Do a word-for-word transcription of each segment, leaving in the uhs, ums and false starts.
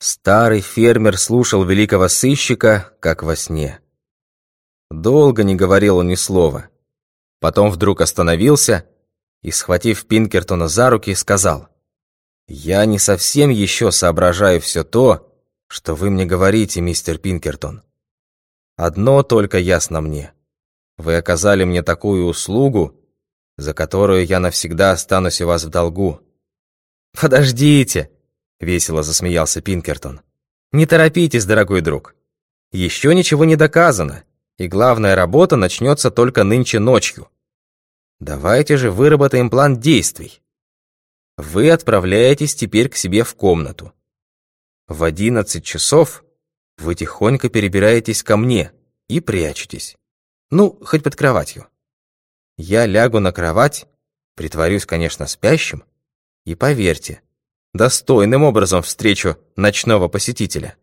Старый фермер слушал великого сыщика, как во сне. Долго не говорил он ни слова. Потом вдруг остановился и, схватив Пинкертона за руки, сказал: «Я не совсем еще соображаю все то, что вы мне говорите, мистер Пинкертон. Одно только ясно мне. Вы оказали мне такую услугу, за которую я навсегда останусь у вас в долгу». «Подождите!» — весело засмеялся Пинкертон. «Не торопитесь, дорогой друг. Еще ничего не доказано, и главная работа начнется только нынче ночью. Давайте же выработаем план действий. Вы отправляетесь теперь к себе в комнату. В одиннадцать часов вы тихонько перебираетесь ко мне и прячетесь. Ну, хоть под кроватью. Я лягу на кровать, притворюсь, конечно, спящим, и, поверьте, достойным образом встречу ночного посетителя».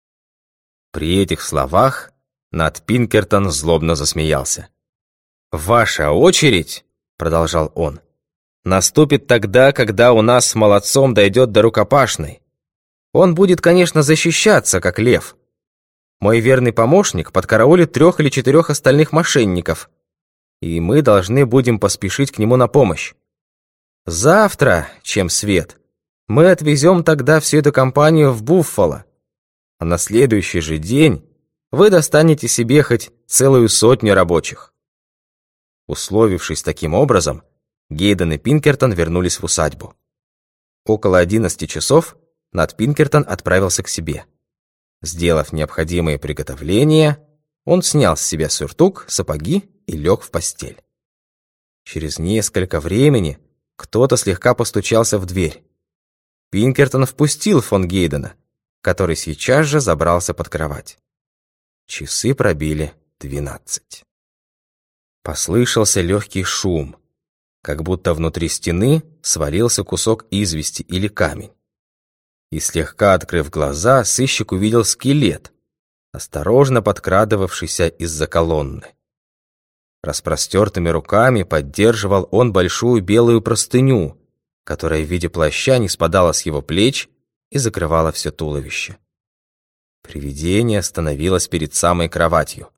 При этих словах Нат Пинкертон злобно засмеялся. «Ваша очередь, — продолжал он, — наступит тогда, когда у нас с молодцом дойдет до рукопашной. Он будет, конечно, защищаться, как лев. Мой верный помощник подкараулит трех или четырех остальных мошенников, и мы должны будем поспешить к нему на помощь. Завтра, чем свет, мы отвезем тогда всю эту компанию в Буффало, а на следующий же день вы достанете себе хоть целую сотню рабочих». Условившись таким образом, Гейден и Пинкертон вернулись в усадьбу. Около одиннадцати часов Нат Пинкертон отправился к себе. Сделав необходимые приготовления, он снял с себя сюртук, сапоги и лег в постель. Через несколько времени кто-то слегка постучался в дверь. Пинкертон впустил фон Гейдена, который сейчас же забрался под кровать. Часы пробили двенадцать. Послышался легкий шум, как будто внутри стены свалился кусок извести или камень. И слегка открыв глаза, сыщик увидел скелет, осторожно подкрадывавшийся из-за колонны. Распростертыми руками поддерживал он большую белую простыню, которая в виде плаща не спадала с его плеч и закрывала все туловище. Привидение остановилось перед самой кроватью.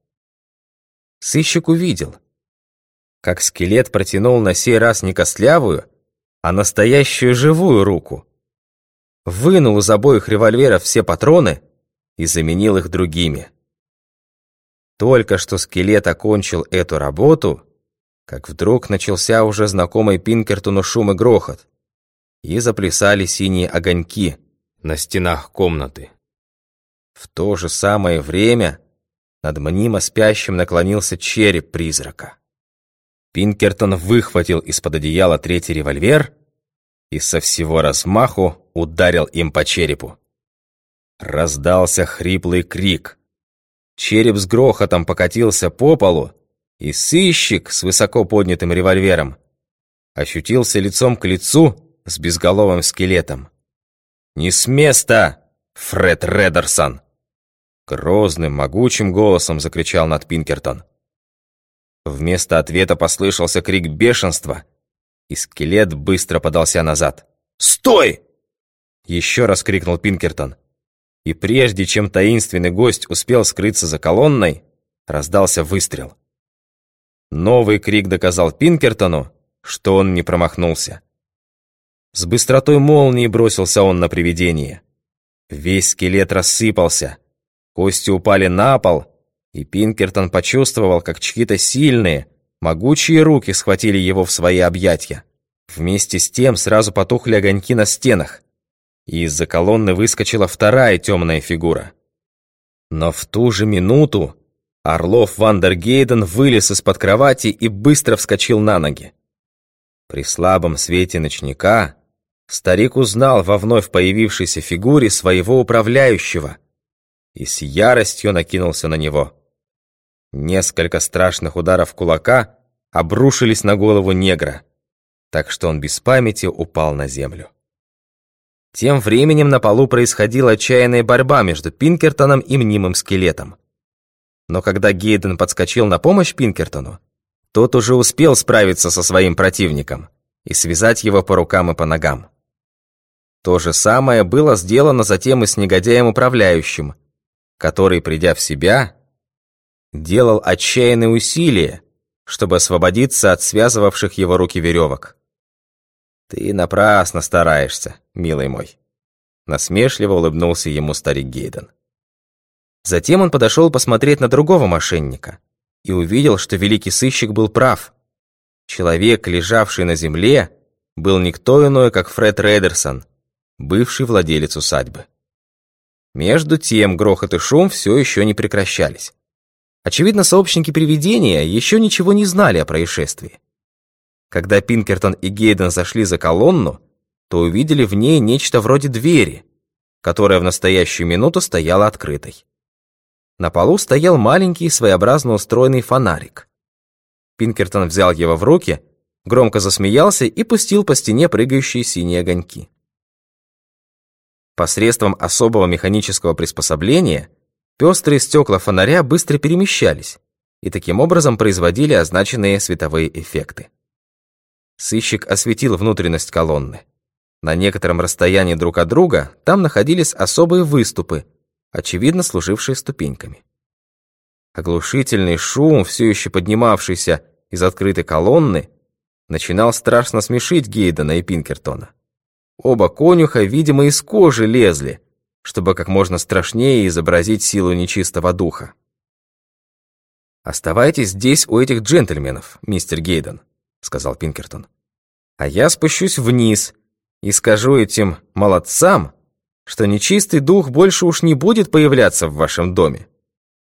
Сыщик увидел, как скелет протянул на сей раз не костлявую, а настоящую живую руку, вынул из обоих револьверов все патроны и заменил их другими. Только что скелет окончил эту работу, как вдруг начался уже знакомый Пинкертону шум и грохот, и заплясали синие огоньки на стенах комнаты. В то же самое время над мнимо спящим наклонился череп призрака. Пинкертон выхватил из-под одеяла третий револьвер и со всего размаху ударил им по черепу. Раздался хриплый крик. Череп с грохотом покатился по полу, и сыщик с высоко поднятым револьвером ощутился лицом к лицу с безголовым скелетом. «Не с места, Фред Редерсон!» Грозным, могучим голосом закричал Нат Пинкертон. Вместо ответа послышался крик бешенства, и скелет быстро подался назад. «Стой!» Еще раз крикнул Пинкертон. И прежде чем таинственный гость успел скрыться за колонной, раздался выстрел. Новый крик доказал Пинкертону, что он не промахнулся. С быстротой молнии бросился он на привидение. Весь скелет рассыпался, кости упали на пол, и Пинкертон почувствовал, как чьи-то сильные, могучие руки схватили его в свои объятия. Вместе с тем сразу потухли огоньки на стенах, и из-за колонны выскочила вторая темная фигура. Но в ту же минуту Орлов Вандергейден вылез из-под кровати и быстро вскочил на ноги. При слабом свете ночника старик узнал во вновь появившейся фигуре своего управляющего и с яростью накинулся на него. Несколько страшных ударов кулака обрушились на голову негра, так что он без памяти упал на землю. Тем временем на полу происходила отчаянная борьба между Пинкертоном и мнимым скелетом. Но когда Гейден подскочил на помощь Пинкертону, тот уже успел справиться со своим противником и связать его по рукам и по ногам. То же самое было сделано затем и с негодяем-управляющим, который, придя в себя, делал отчаянные усилия, чтобы освободиться от связывавших его руки веревок. «Ты напрасно стараешься, милый мой», — насмешливо улыбнулся ему старик Гейден. Затем он подошел посмотреть на другого мошенника и увидел, что великий сыщик был прав. Человек, лежавший на земле, был никто иной, как Фред Редерсон, бывший владелец усадьбы. Между тем грохот и шум все еще не прекращались. Очевидно, сообщники привидения еще ничего не знали о происшествии. Когда Пинкертон и Гейден зашли за колонну, то увидели в ней нечто вроде двери, которая в настоящую минуту стояла открытой. На полу стоял маленький своеобразно устроенный фонарик. Пинкертон взял его в руки, громко засмеялся и пустил по стене прыгающие синие огоньки. Посредством особого механического приспособления пестрые стекла фонаря быстро перемещались и таким образом производили означенные световые эффекты. Сыщик осветил внутренность колонны. На некотором расстоянии друг от друга там находились особые выступы, очевидно служившие ступеньками. Оглушительный шум, все еще поднимавшийся из открытой колонны, начинал страшно смешить Гейдена и Пинкертона. Оба конюха, видимо, из кожи лезли, чтобы как можно страшнее изобразить силу нечистого духа. «Оставайтесь здесь у этих джентльменов, мистер Гейден», — сказал Пинкертон. «А я спущусь вниз и скажу этим молодцам, что нечистый дух больше уж не будет появляться в вашем доме.